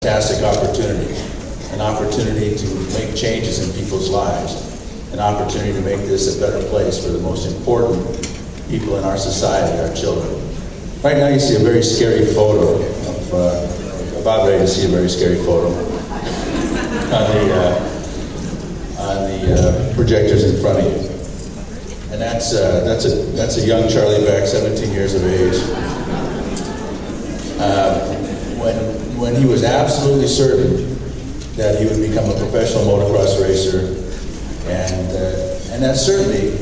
Fantastic opportunity, an opportunity to make changes in people's lives, an opportunity to make this a better place for the most important people in our society, our children. Right now you see a very scary photo of, about ready to see a very scary photo on the projectors in front of you. And that's a young Charlie Beck, 17 years of age. When he was absolutely certain that he would become a professional motocross racer, and that certainly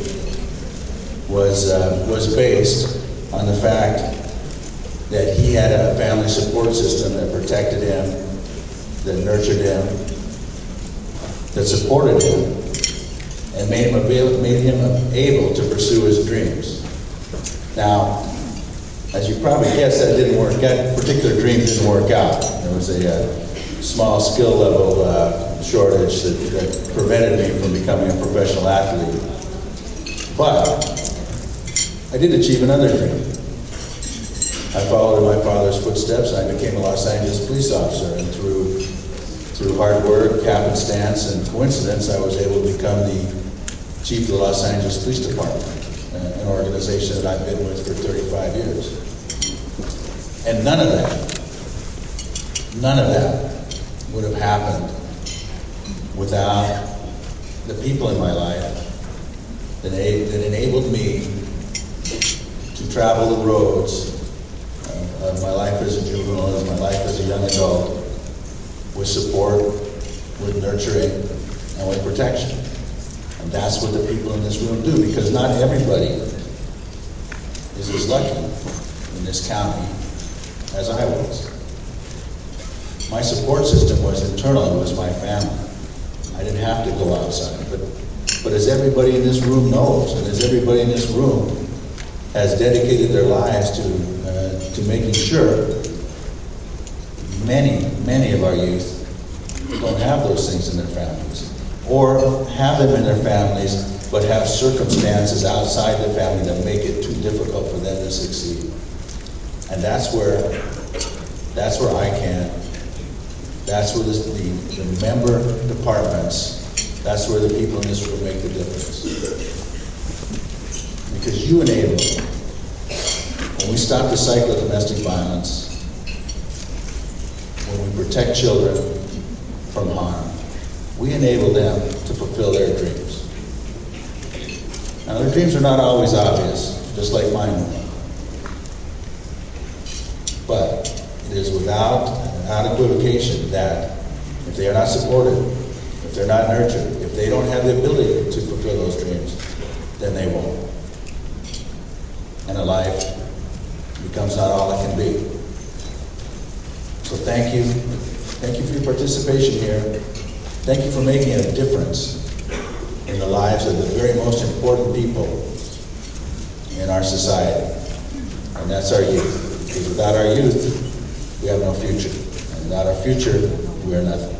was based on the fact that he had a family support system that protected him, that nurtured him, that supported him, and made him able to pursue his dreams. Now, as you probably guessed, that didn't work. That particular dream didn't work out. There was a small skill level shortage that prevented me from becoming a professional athlete. But I did achieve another dream. I followed in my father's footsteps, and I became a Los Angeles police officer. And through hard work, happenstance, and coincidence, I was able to become the chief of the Los Angeles Police Department, an organization that I've been with for 35 years. And none of that would have happened without the people in my life that enabled me to travel the roads of my life as a juvenile, as my life as a young adult, with support, with nurturing, and with protection. And that's what the people in this room do, because not everybody is as lucky in this county as I was. My support system was internal. It was my family. I didn't have to go outside. But as everybody in this room knows, and as everybody in this room has dedicated their lives to making sure, many of our youth don't have those things in their families, or have them in their families, but have circumstances outside the family that make it too difficult for them to succeed. And that's where I can. That's where the member departments, that's where the people in this room make the difference. Because you enable, when we stop the cycle of domestic violence, when we protect children from harm, we enable them to fulfill their dreams. Now, their dreams are not always obvious, just like mine were. But it is without equivocation that if they are not supported, if they're not nurtured, if they don't have the ability to fulfill those dreams, then they won't. And a life becomes not all it can be. So thank you. Thank you for your participation here. Thank you for making a difference in the lives of the very most important people in our society. And that's our youth. Because without our youth, we have no future. And without our future, we are nothing.